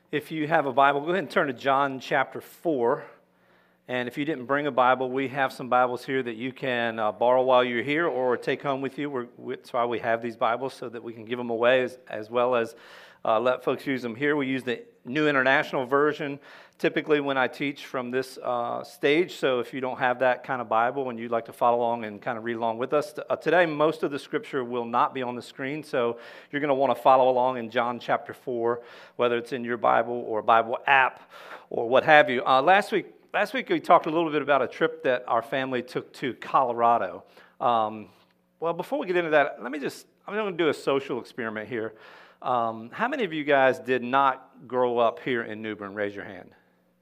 If you have a Bible, go ahead and turn to John chapter 4. And if you didn't bring a Bible, we have some Bibles here that you can borrow while you're here or take home with you. That's why we have these Bibles, so that we can give them away as well as let folks use them here. We use the New International Version typically when I teach from this stage. So if you don't have that kind of Bible and you'd like to follow along and kind of read along with us, today most of the scripture will not be on the screen. So you're going to want to follow along in John chapter 4, whether it's in your Bible or Bible app or what have you. Last week we talked a little bit about a trip that our family took to Colorado. Well, before we get into that, I'm going to do a social experiment here. How many of you guys did not grow up here in New Bern? Raise your hand.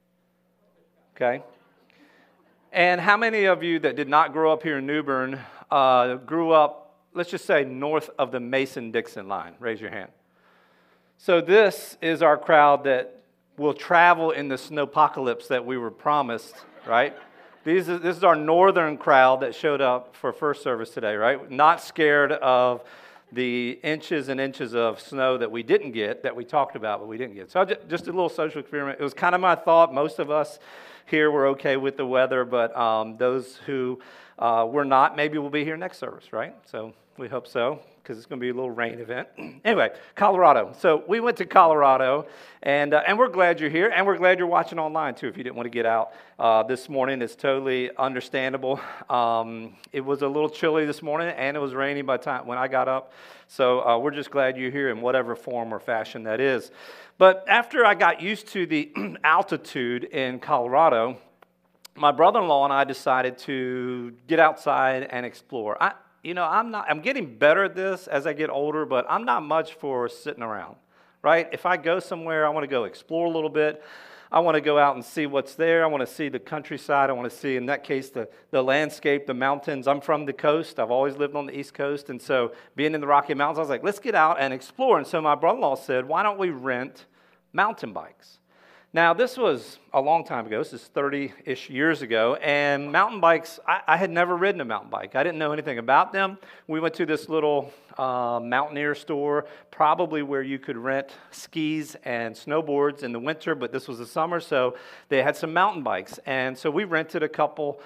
Okay. And how many of you that did not grow up here in New Bern grew up, let's just say, north of the Mason-Dixon line? Raise your hand. So this is our crowd that will travel in the snowpocalypse that we were promised, right? This is our northern crowd that showed up for first service today, right? Not scared of the inches and inches of snow that we didn't get, that we talked about, but we didn't get. So just a little social experiment. It was kind of my thought. Most of us here were okay with the weather, but those who were not, maybe will be here next service, right? So we hope so, because it's going to be a little rain event. Anyway, Colorado. So we went to Colorado, and we're glad you're here, and we're glad you're watching online, too, if you didn't want to get out this morning. It's totally understandable. It was a little chilly this morning, and it was raining by the time when I got up. So we're just glad you're here in whatever form or fashion that is. But after I got used to the altitude in Colorado, my brother-in-law and I decided to get outside and explore. I'm getting better at this as I get older, but I'm not much for sitting around, right? If I go somewhere, I want to go explore a little bit. I want to go out and see what's there. I want to see the countryside. I want to see, in that case, the landscape, the mountains. I'm from the coast. I've always lived on the East Coast, and so being in the Rocky Mountains, I was like, let's get out and explore. And so my brother-in-law said, why don't we rent mountain bikes? Now, this was a long time ago. This is 30-ish years ago, and mountain bikes, I had never ridden a mountain bike. I didn't know anything about them. We went to this little mountaineer store, probably where you could rent skis and snowboards in the winter, but this was the summer, so they had some mountain bikes. And so we rented a couple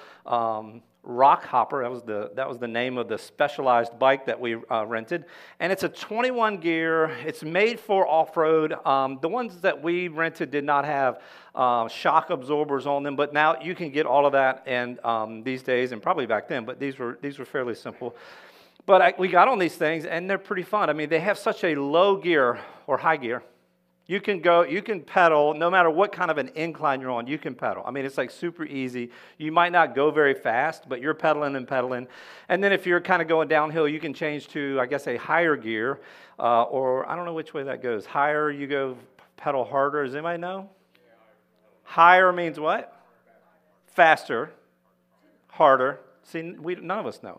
Rock Hopper. That was the name of the specialized bike that we rented, and it's a 21 gear. It's made for off-road. The ones that we rented did not have shock absorbers on them, but now you can get all of that and these days, and probably back then. But these were fairly simple. But we got on these things, and they're pretty fun. I mean, they have such a low gear or high gear. You can pedal, no matter what kind of an incline you're on, you can pedal. I mean, it's like super easy. You might not go very fast, but you're pedaling and pedaling. And then if you're kind of going downhill, you can change to, I guess, a higher gear, or I don't know which way that goes. Higher, you go pedal harder. Does anybody know? Higher means what? Faster, harder. See, none of us know.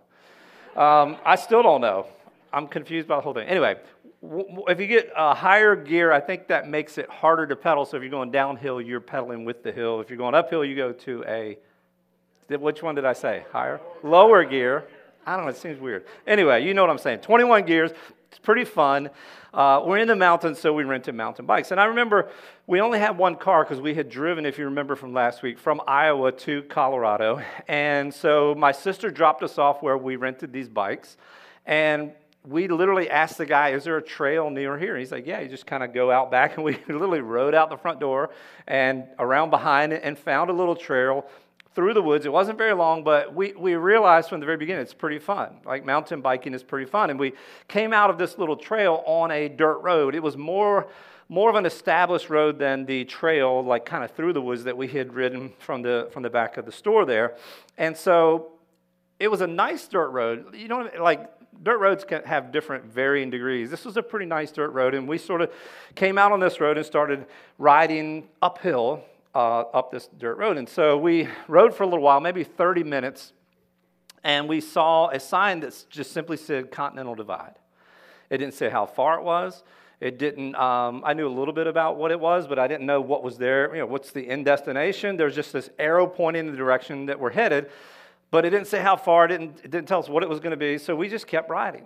I still don't know. I'm confused by the whole thing. Anyway, if you get a higher gear, I think that makes it harder to pedal. So if you're going downhill, you're pedaling with the hill. If you're going uphill, you go to which one did I say? Higher? Lower gear. I don't know, it seems weird. Anyway, you know what I'm saying. 21 gears. It's pretty fun. We're in the mountains, so we rented mountain bikes. And I remember we only had one car because we had driven, if you remember from last week, from Iowa to Colorado. And so my sister dropped us off where we rented these bikes. And we literally asked the guy, is there a trail near here? And he's like, yeah, you just kind of go out back. And we literally rode out the front door and around behind it and found a little trail through the woods. It wasn't very long, but we realized from the very beginning it's pretty fun. Like, mountain biking is pretty fun. And we came out of this little trail on a dirt road. It was more of an established road than the trail, like kind of through the woods that we had ridden from the back of the store there. And so it was a nice dirt road. You know, like, dirt roads can have different varying degrees. This was a pretty nice dirt road, and we sort of came out on this road and started riding uphill up this dirt road. And so we rode for a little while, maybe 30 minutes, and we saw a sign that just simply said Continental Divide. It didn't say how far it was. It didn't. I knew a little bit about what it was, but I didn't know what was there. You know, what's the end destination? There's just this arrow pointing in the direction that we're headed. But it didn't say how far, it didn't tell us what it was going to be, so we just kept riding.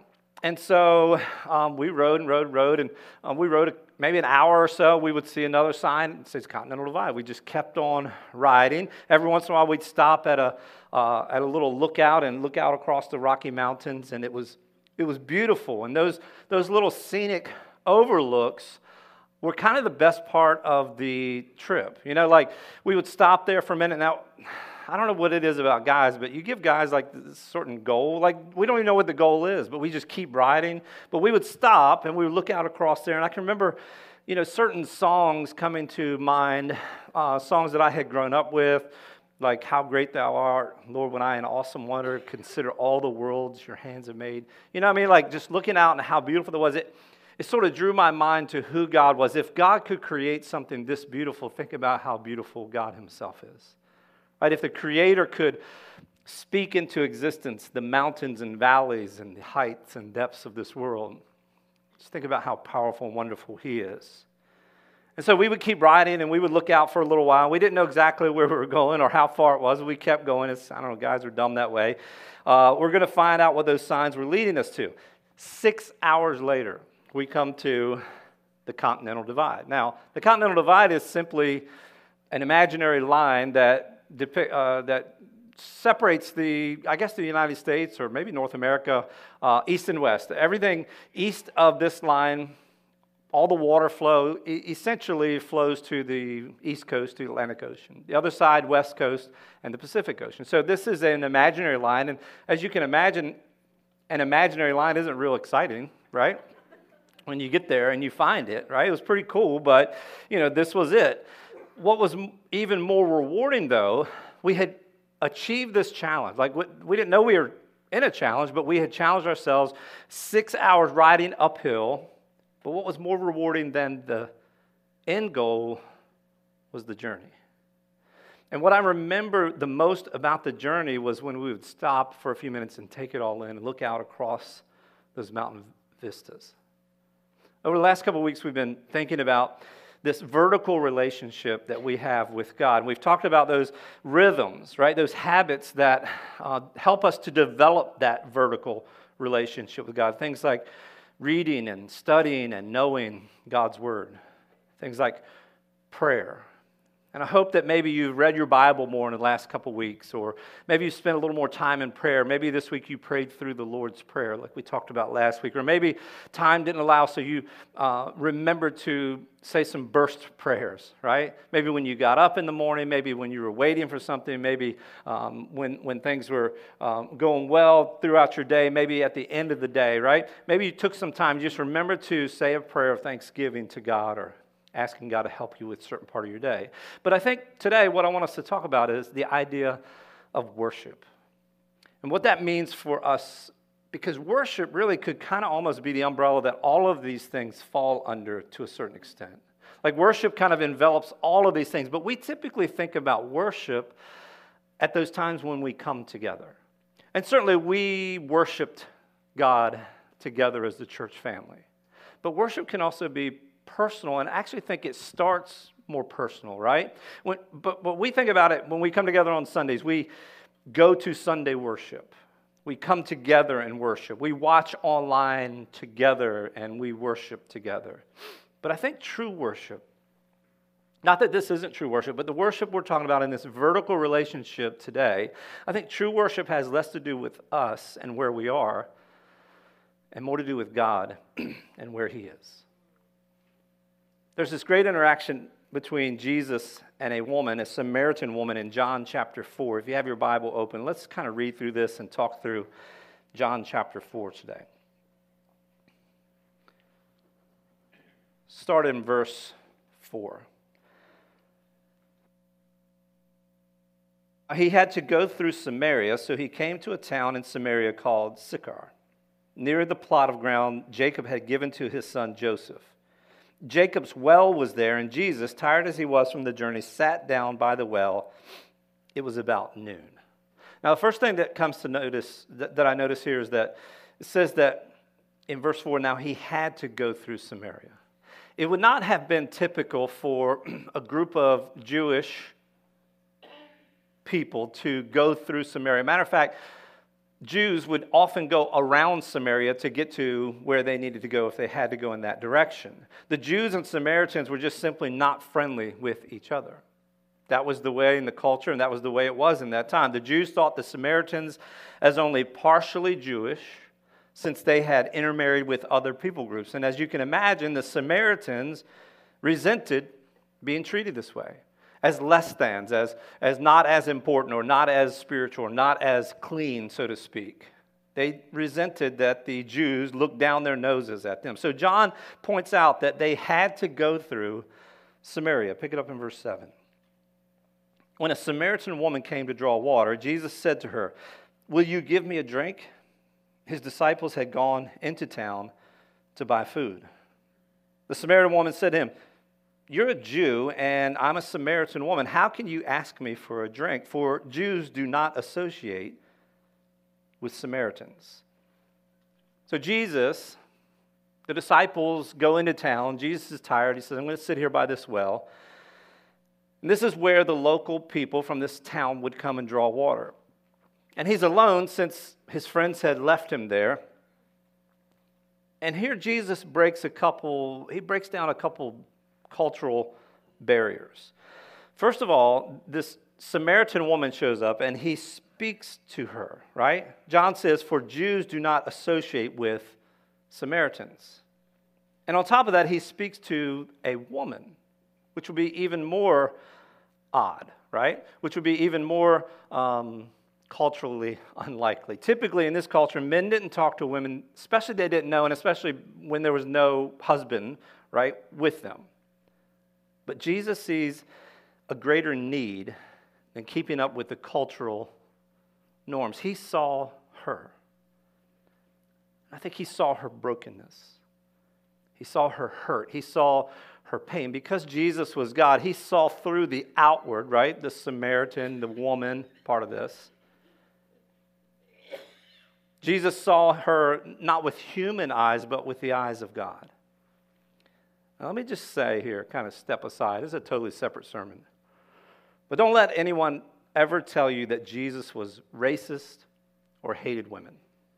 And so we rode and rode, and we rode maybe an hour or so. We would see another sign that says Continental Divide. We just kept on riding. Every once in a while, we'd stop at a little lookout and look out across the Rocky Mountains, and it was beautiful. And those little scenic overlooks were kind of the best part of the trip. You know, like we would stop there for a minute. Now, I don't know what it is about guys, but you give guys like this certain goal. Like we don't even know what the goal is, but we just keep riding. But we would stop and we would look out across there. And I can remember, you know, certain songs coming to mind, songs that I had grown up with, like How Great Thou Art, Lord, when I in awesome wonder consider all the worlds your hands have made. You know what I mean? Like just looking out and how beautiful it was. It sort of drew my mind to who God was. If God could create something this beautiful, think about how beautiful God himself is. Right? If the Creator could speak into existence the mountains and valleys and the heights and depths of this world, just think about how powerful and wonderful he is. And so we would keep riding and we would look out for a little while. We didn't know exactly where we were going or how far it was. We kept going. I don't know, guys are dumb that way. We're going to find out what those signs were leading us to. 6 hours later, we come to the Continental Divide. Now, the Continental Divide is simply an imaginary line that separates the United States or maybe North America, east and west. Everything east of this line, all the water flow essentially flows to the east coast, to the Atlantic Ocean. The other side, west coast, and the Pacific Ocean. So this is an imaginary line, and as you can imagine, an imaginary line isn't real exciting, right? When you get there and you find it, right? It was pretty cool, but, you know, this was it. What was even more rewarding, though, we had achieved this challenge. Like, we didn't know we were in a challenge, but we had challenged ourselves 6 hours riding uphill. But what was more rewarding than the end goal was the journey. And what I remember the most about the journey was when we would stop for a few minutes and take it all in and look out across those mountain vistas. Over the last couple of weeks, we've been thinking about this vertical relationship that we have with God. And we've talked about those rhythms, right? Those habits that help us to develop that vertical relationship with God. Things like reading and studying and knowing God's Word. Things like prayer. And I hope that maybe you've read your Bible more in the last couple weeks, or maybe you spent a little more time in prayer. Maybe this week you prayed through the Lord's Prayer like we talked about last week. Or maybe time didn't allow, so you remembered to say some burst prayers, right? Maybe when you got up in the morning, maybe when you were waiting for something, maybe when things were going well throughout your day, maybe at the end of the day, right? Maybe you took some time, just remember to say a prayer of thanksgiving to God, or asking God to help you with a certain part of your day. But I think today what I want us to talk about is the idea of worship. And what that means for us, because worship really could kind of almost be the umbrella that all of these things fall under to a certain extent. Like worship kind of envelops all of these things, but we typically think about worship at those times when we come together. And certainly we worshiped God together as the church family. But worship can also be personal, and I actually think it starts more personal, right? But we think about it when we come together on Sundays. We go to Sunday worship. We come together and worship. We watch online together and we worship together. But I think true worship, not that this isn't true worship, but the worship we're talking about in this vertical relationship today, I think true worship has less to do with us and where we are, and more to do with God and where He is. There's this great interaction between Jesus and a woman, a Samaritan woman, in John chapter 4. If you have your Bible open, let's kind of read through this and talk through John chapter 4 today. Start in verse 4. He had to go through Samaria, so he came to a town in Samaria called Sychar, near the plot of ground Jacob had given to his son Joseph. Jacob's well was there, and Jesus, tired as he was from the journey, sat down by the well. It was about noon. Now, the first thing that comes to notice, that I notice here, is that it says that in verse 4, now he had to go through Samaria. It would not have been typical for a group of Jewish people to go through Samaria. Matter of fact, Jews would often go around Samaria to get to where they needed to go if they had to go in that direction. The Jews and Samaritans were just simply not friendly with each other. That was the way in the culture, and that was the way it was in that time. The Jews thought the Samaritans as only partially Jewish, since they had intermarried with other people groups. And as you can imagine, the Samaritans resented being treated this way, as less thans, as not as important or not as spiritual or not as clean, so to speak. They resented that the Jews looked down their noses at them. So John points out that they had to go through Samaria. Pick it up in verse 7. When a Samaritan woman came to draw water, Jesus said to her, "Will you give me a drink?" His disciples had gone into town to buy food. The Samaritan woman said to him, "You're a Jew, and I'm a Samaritan woman. How can you ask me for a drink? For Jews do not associate with Samaritans." So Jesus, the disciples go into town. Jesus is tired. He says, "I'm going to sit here by this well." And this is where the local people from this town would come and draw water. And he's alone since his friends had left him there. And here Jesus breaks down a couple cultural barriers. First of all, this Samaritan woman shows up and he speaks to her, right? John says, "For Jews do not associate with Samaritans." And on top of that, he speaks to a woman, which would be even more odd, right? Which would be even more culturally unlikely. Typically in this culture, men didn't talk to women, especially they didn't know, and especially when there was no husband, right, with them. But Jesus sees a greater need than keeping up with the cultural norms. He saw her. I think he saw her brokenness. He saw her hurt. He saw her pain. Because Jesus was God, he saw through the outward, right? The Samaritan, the woman, part of this. Jesus saw her not with human eyes, but with the eyes of God. Now, let me just say here, kind of step aside. This is a totally separate sermon. But don't let anyone ever tell you that Jesus was racist or hated women.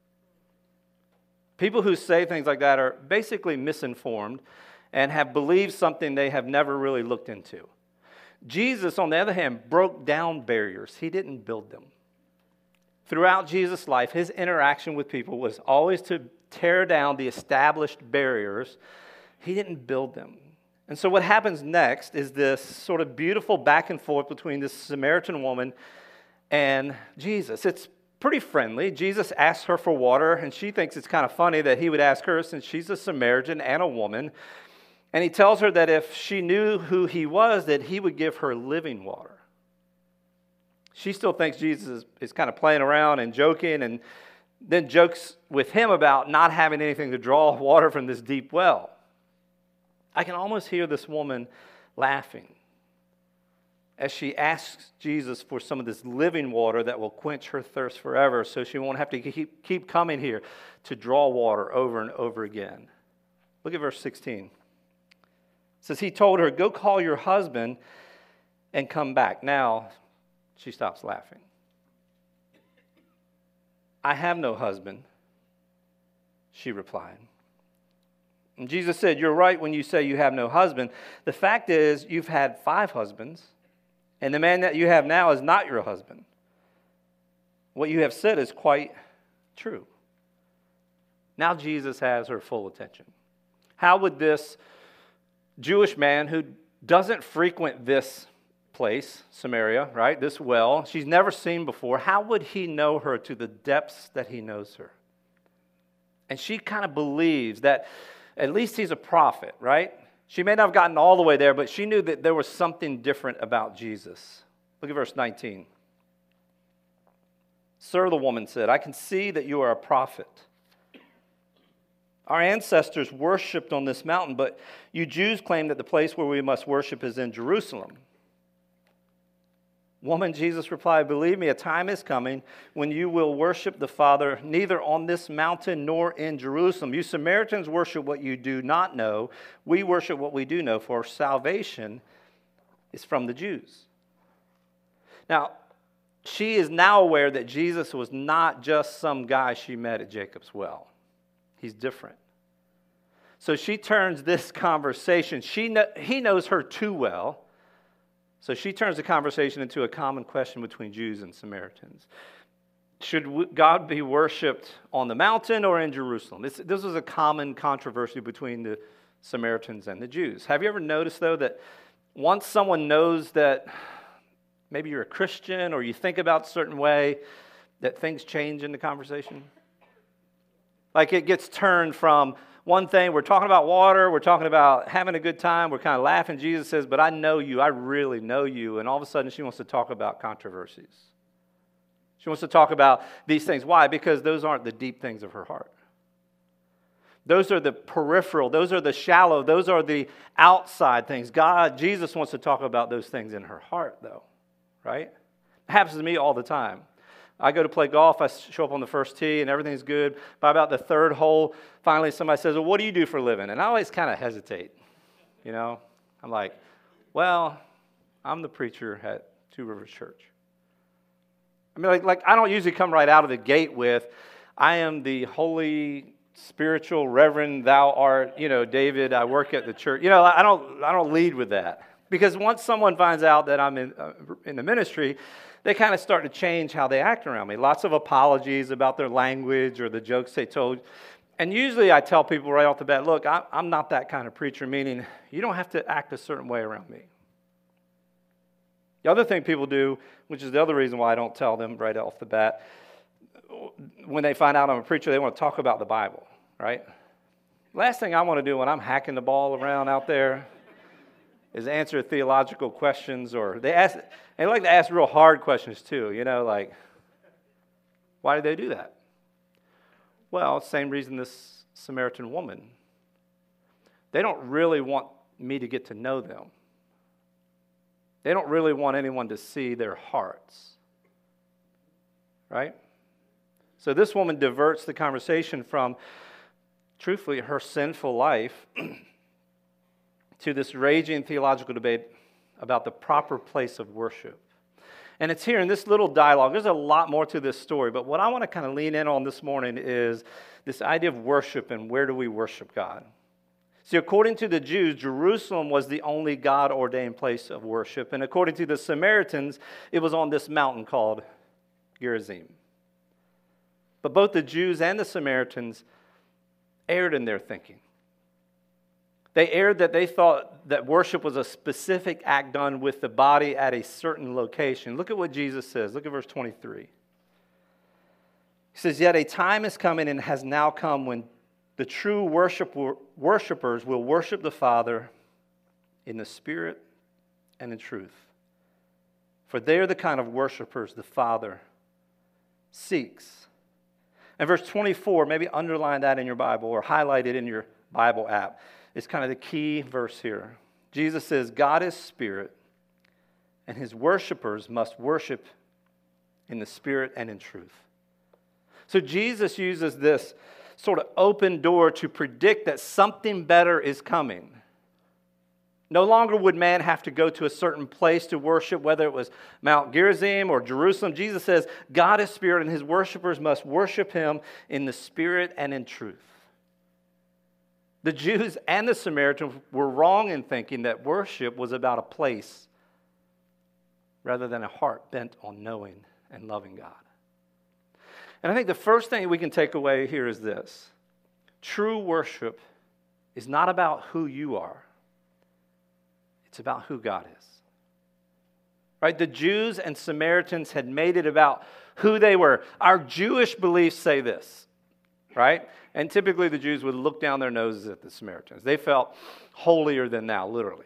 People who say things like that are basically misinformed and have believed something they have never really looked into. Jesus, on the other hand, broke down barriers. He didn't build them. Throughout Jesus' life, his interaction with people was always to tear down the established barriers. He didn't build them. And so what happens next is this sort of beautiful back and forth between this Samaritan woman and Jesus. It's pretty friendly. Jesus asks her for water, and she thinks it's kind of funny that he would ask her since she's a Samaritan and a woman. And he tells her that if she knew who he was, that he would give her living water. She still thinks Jesus is kind of playing around and joking, and then jokes with him about not having anything to draw water from this deep well. I can almost hear this woman laughing as she asks Jesus for some of this living water that will quench her thirst forever, so she won't have to keep coming here to draw water over and over again. Look at verse 16. It says, he told her, "Go call your husband and come back." Now, she stops laughing. "I have no husband," she replied. And Jesus said, "You're right when you say you have no husband. The fact is, you've had 5 husbands, and the man that you have now is not your husband. What you have said is quite true." Now Jesus has her full attention. How would this Jewish man who doesn't frequent this place, Samaria, right, this well, she's never seen before, how would he know her to the depths that he knows her? And she kind of believes that at least he's a prophet, right? She may not have gotten all the way there, but she knew that there was something different about Jesus. Look at verse 19. "Sir," the woman said, "I can see that you are a prophet. Our ancestors worshipped on this mountain, but you Jews claim that the place where we must worship is in Jerusalem." "Woman," Jesus replied, "believe me, a time is coming when you will worship the Father neither on this mountain nor in Jerusalem. You Samaritans worship what you do not know. We worship what we do know, for salvation is from the Jews." Now, she is now aware that Jesus was not just some guy she met at Jacob's well. He's different. So she turns this conversation, he knows her too well, so she turns the conversation into a common question between Jews and Samaritans. Should God be worshipped on the mountain or in Jerusalem? This was a common controversy between the Samaritans and the Jews. Have you ever noticed, though, that once someone knows that maybe you're a Christian or you think about a certain way, that things change in the conversation? Like it gets turned from one thing, we're talking about water, we're talking about having a good time, we're kind of laughing. Jesus says, but I know you, I really know you. And all of a sudden she wants to talk about controversies. She wants to talk about these things. Why? Because those aren't the deep things of her heart. Those are the peripheral, those are the shallow, those are the outside things. Jesus wants to talk about those things in her heart, though, right? It happens to me all the time. I go to play golf, I show up on the first tee, and everything's good. By about the third hole, finally somebody says, well, what do you do for a living? And I always kind of hesitate, you know? I'm like, well, I'm the preacher at Two Rivers Church. I mean, like I don't usually come right out of the gate with, I am the holy, spiritual, reverend, thou art, David, I work at the church. I don't lead with that. Because once someone finds out that I'm in the ministry, they kind of start to change how they act around me. Lots of apologies about their language or the jokes they told. And usually I tell people right off the bat, look, I'm not that kind of preacher, meaning you don't have to act a certain way around me. The other thing people do, which is the other reason why I don't tell them right off the bat, when they find out I'm a preacher, they want to talk about the Bible, right? Last thing I want to do when I'm hacking the ball around out there is answer theological questions, or they like to ask real hard questions too, like, why did they do that? Well, same reason this Samaritan woman. They don't really want me to get to know them. They don't really want anyone to see their hearts, right? So this woman diverts the conversation from, truthfully, her sinful life to this raging theological debate about the proper place of worship. And it's here in this little dialogue. There's a lot more to this story, but what I want to kind of lean in on this morning is this idea of worship and where do we worship God. See, according to the Jews, Jerusalem was the only God-ordained place of worship. And according to the Samaritans, it was on this mountain called Gerizim. But both the Jews and the Samaritans erred in their thinking. They erred that they thought that worship was a specific act done with the body at a certain location. Look at what Jesus says. Look at verse 23. He says, yet a time is coming and has now come when the true worshipers will worship the Father in the Spirit and in truth. For they are the kind of worshipers the Father seeks. And verse 24, maybe underline that in your Bible or highlight it in your Bible app. It's kind of the key verse here. Jesus says, God is Spirit, and His worshipers must worship in the Spirit and in truth. So Jesus uses this sort of open door to predict that something better is coming. No longer would man have to go to a certain place to worship, whether it was Mount Gerizim or Jerusalem. Jesus says, God is Spirit, and His worshipers must worship Him in the Spirit and in truth. The Jews and the Samaritans were wrong in thinking that worship was about a place rather than a heart bent on knowing and loving God. And I think the first thing we can take away here is this. True worship is not about who you are. It's about who God is. Right? The Jews and Samaritans had made it about who they were. Our Jewish beliefs say this, right? And typically the Jews would look down their noses at the Samaritans. They felt holier than thou, literally.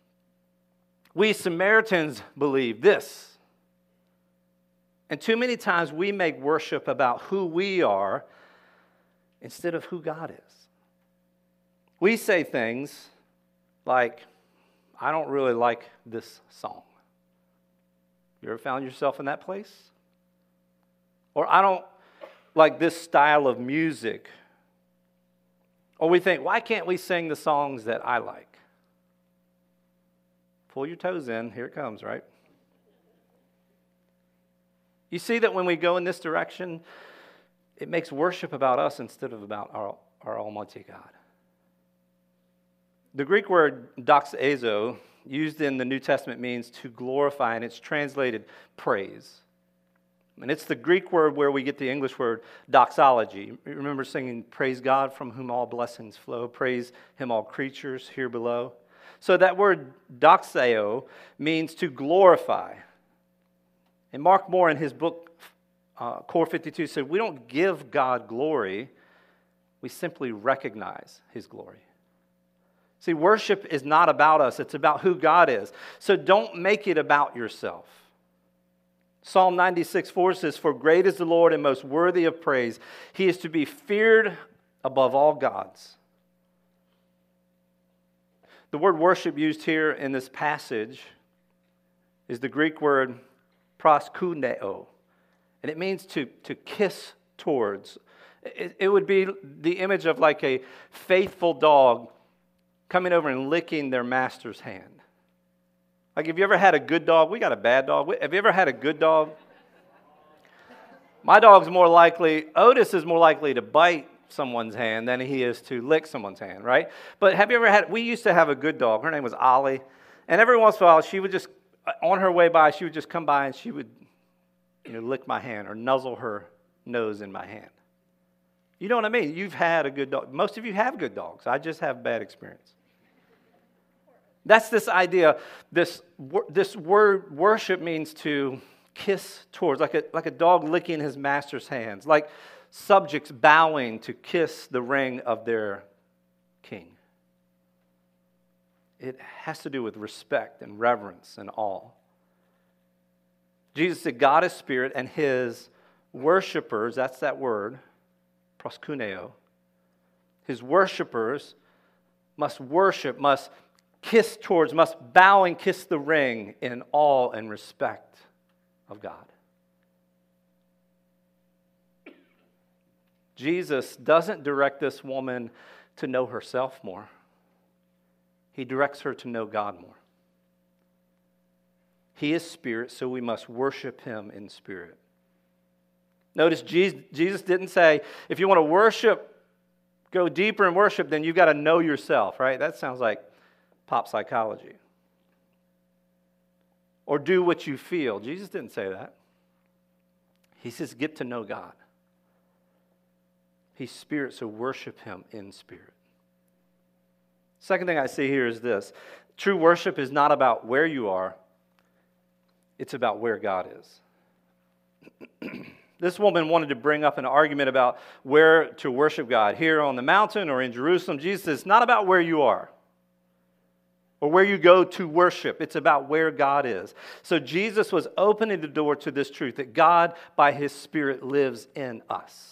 We Samaritans believe this. And too many times we make worship about who we are instead of who God is. We say things like, I don't really like this song. You ever found yourself in that place? Or I don't like this style of music. Or we think, why can't we sing the songs that I like? Pull your toes in, here it comes, right? You see that when we go in this direction, it makes worship about us instead of about our Almighty God. The Greek word doxazo, used in the New Testament, means to glorify, and it's translated praise. And it's the Greek word where we get the English word doxology. Remember singing, "Praise God from whom all blessings flow, praise him all creatures here below." So that word doxao means to glorify. And Mark Moore in his book, Core 52, said, we don't give God glory, we simply recognize his glory. See, worship is not about us, it's about who God is. So don't make it about yourself. Psalm 96:4 says, "For great is the Lord and most worthy of praise. He is to be feared above all gods." The word worship used here in this passage is the Greek word proskuneo, and it means to kiss towards. It would be the image of like a faithful dog coming over and licking their master's hand. Like, have you ever had a good dog? We got a bad dog. Have you ever had a good dog? My dog's more likely, Otis is more likely to bite someone's hand than he is to lick someone's hand, right? But have you ever had, we used to have a good dog. Her name was Ollie. And every once in a while, she would just, on her way by, she would just come by and she would, lick my hand or nuzzle her nose in my hand. You know what I mean? You've had a good dog. Most of you have good dogs. I just have bad experience. That's this idea, this word worship means to kiss towards, like a dog licking his master's hands, like subjects bowing to kiss the ring of their king. It has to do with respect and reverence and awe. Jesus said God is spirit, and his worshipers, that's that word, proskuneo, his worshipers must worship, must kiss towards, must bow and kiss the ring in awe and respect of God. Jesus doesn't direct this woman to know herself more. He directs her to know God more. He is spirit, so we must worship him in spirit. Notice Jesus didn't say, if you want to worship, go deeper in worship, then you've got to know yourself, right? That sounds like pop psychology. Or do what you feel. Jesus didn't say that. He says, get to know God. He's spirit, so worship him in spirit. Second thing I see here is this. True worship is not about where you are. It's about where God is. This woman wanted to bring up an argument about where to worship God, here on the mountain or in Jerusalem. Jesus says, it's not about where you are or where you go to worship. It's about where God is. So Jesus was opening the door to this truth that God, by his Spirit, lives in us.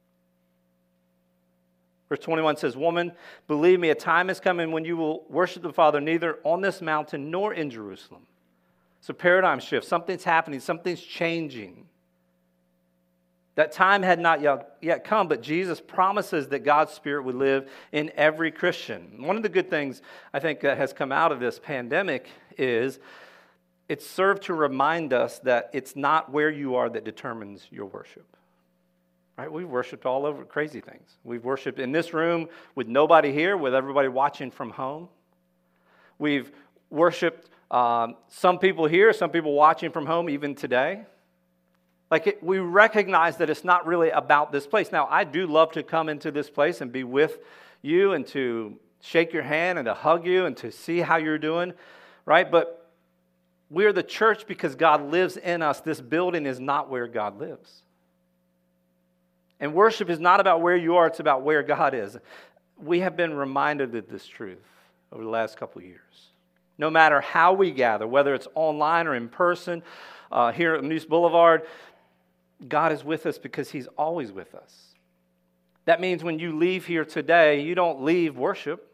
Verse 21 says, "Woman, believe me, a time is coming when you will worship the Father neither on this mountain nor in Jerusalem." So paradigm shift. Something's happening. Something's changing. That time had not yet come, but Jesus promises that God's Spirit would live in every Christian. One of the good things I think that has come out of this pandemic is it's served to remind us that it's not where you are that determines your worship. Right? We've worshiped all over crazy things. We've worshiped in this room with nobody here, with everybody watching from home. We've worshiped some people here, some people watching from home even today. We recognize that it's not really about this place. Now, I do love to come into this place and be with you and to shake your hand and to hug you and to see how you're doing, right? But we're the church because God lives in us. This building is not where God lives. And worship is not about where you are, it's about where God is. We have been reminded of this truth over the last couple of years. No matter how we gather, whether it's online or in person, here at Moose Boulevard, God is with us because he's always with us. That means when you leave here today, you don't leave worship.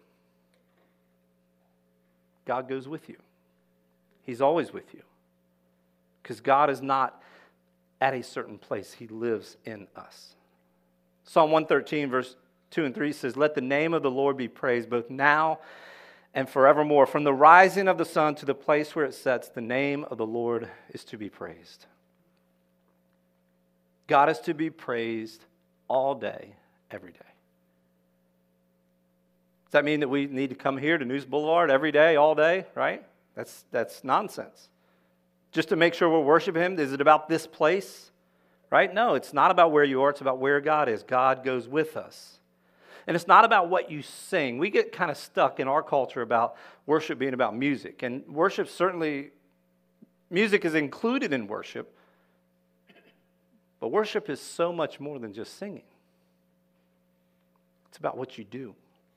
God goes with you. He's always with you. Because God is not at a certain place. He lives in us. Psalm 113, verse 2 and 3 says, "Let the name of the Lord be praised, both now and forevermore. From the rising of the sun to the place where it sets, the name of the Lord is to be praised." God is to be praised all day, every day. Does that mean that we need to come here to News Boulevard every day, all day, right? That's nonsense. Just to make sure we're worshiping Him, is it about this place, right? No, it's not about where you are. It's about where God is. God goes with us. And it's not about what you sing. We get kind of stuck in our culture about worship being about music. And worship certainly, music is included in worship. But worship is so much more than just singing. It's about what you do.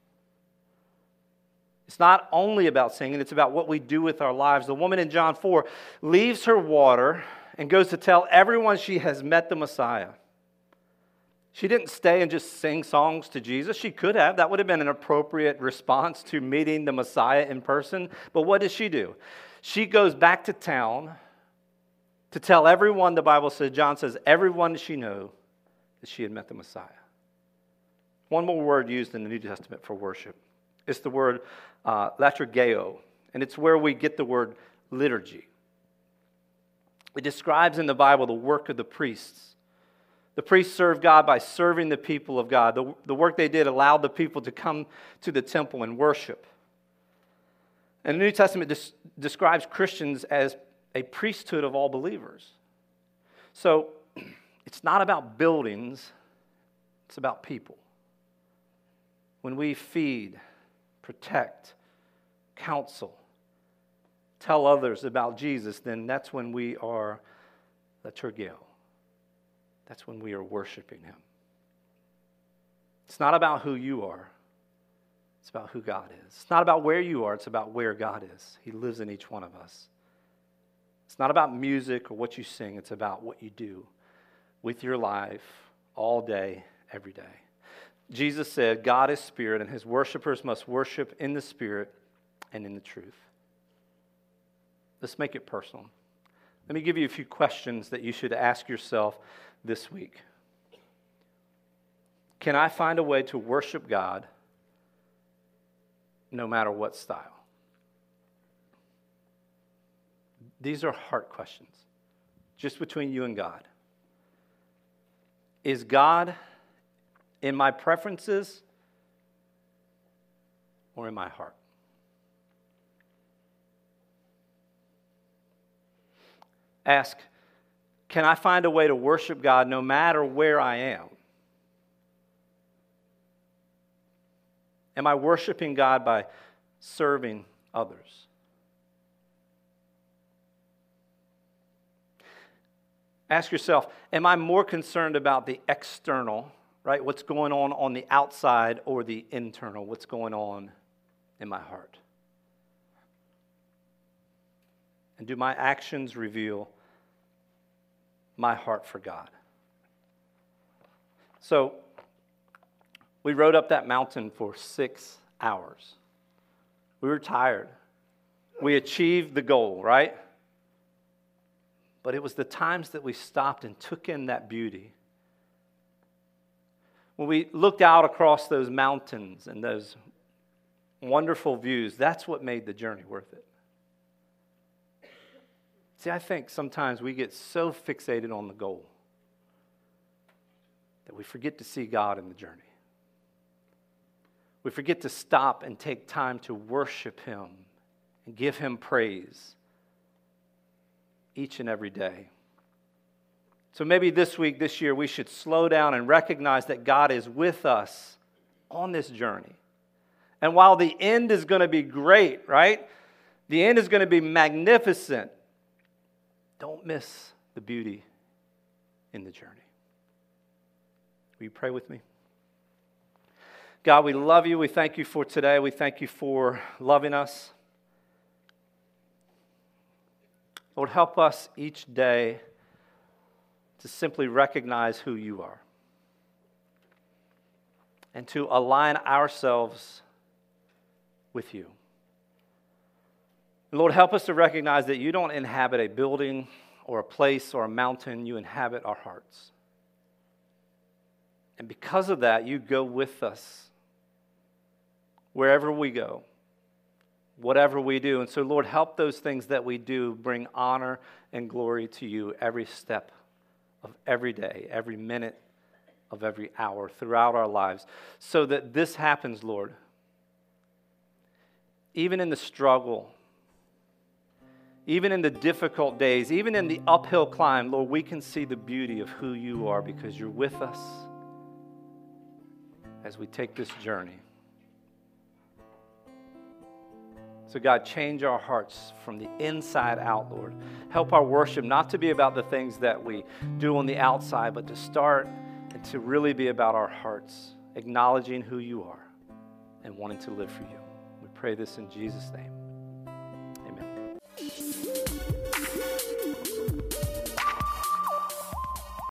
It's not only about singing, it's about what we do with our lives. The woman in John 4 leaves her water and goes to tell everyone she has met the Messiah. She didn't stay and just sing songs to Jesus. She could have. That would have been an appropriate response to meeting the Messiah in person. But what does she do? She goes back to town to tell everyone, the Bible says, John says, everyone she knew that she had met the Messiah. One more word used in the New Testament for worship. It's the word latrigeo, and it's where we get the word liturgy. It describes in the Bible the work of the priests. The priests served God by serving the people of God. The work they did allowed the people to come to the temple and worship. And the New Testament describes Christians as a priesthood of all believers. So it's not about buildings, it's about people. When we feed, protect, counsel, tell others about Jesus, then that's when we are liturgio. That's when we are worshiping Him. It's not about who you are. It's about who God is. It's not about where you are. It's about where God is. He lives in each one of us. It's not about music or what you sing. It's about what you do with your life all day, every day. Jesus said, God is spirit, and His worshipers must worship in the spirit and in the truth. Let's make it personal. Let me give you a few questions that you should ask yourself this week. Can I find a way to worship God no matter what style? These are heart questions, just between you and God. Is God in my preferences or in my heart? Ask, can I find a way to worship God no matter where I am? Am I worshiping God by serving others? Ask yourself, am I more concerned about the external, right? What's going on the outside, or the internal? What's going on in my heart? And do my actions reveal my heart for God? So, we rode up that mountain for 6 hours. We were tired. We achieved the goal, right? But it was the times that we stopped and took in that beauty. When we looked out across those mountains and those wonderful views, that's what made the journey worth it. See, I think sometimes we get so fixated on the goal that we forget to see God in the journey. We forget to stop and take time to worship Him and give Him praise each and every day. So maybe this week, this year, we should slow down and recognize that God is with us on this journey. And while the end is going to be great, right? The end is going to be magnificent. Don't miss the beauty in the journey. Will you pray with me? God, we love you. We thank you for today. We thank you for loving us. Lord, help us each day to simply recognize who you are and to align ourselves with you. Lord, help us to recognize that you don't inhabit a building or a place or a mountain. You inhabit our hearts. And because of that, you go with us wherever we go, whatever we do. And so, Lord, help those things that we do bring honor and glory to you every step of every day, every minute of every hour throughout our lives, so that this happens, Lord. Even in the struggle, even in the difficult days, even in the uphill climb, Lord, we can see the beauty of who you are because you're with us as we take this journey. So God, change our hearts from the inside out, Lord. Help our worship not to be about the things that we do on the outside, but to start and to really be about our hearts, acknowledging who you are and wanting to live for you. We pray this in Jesus' name.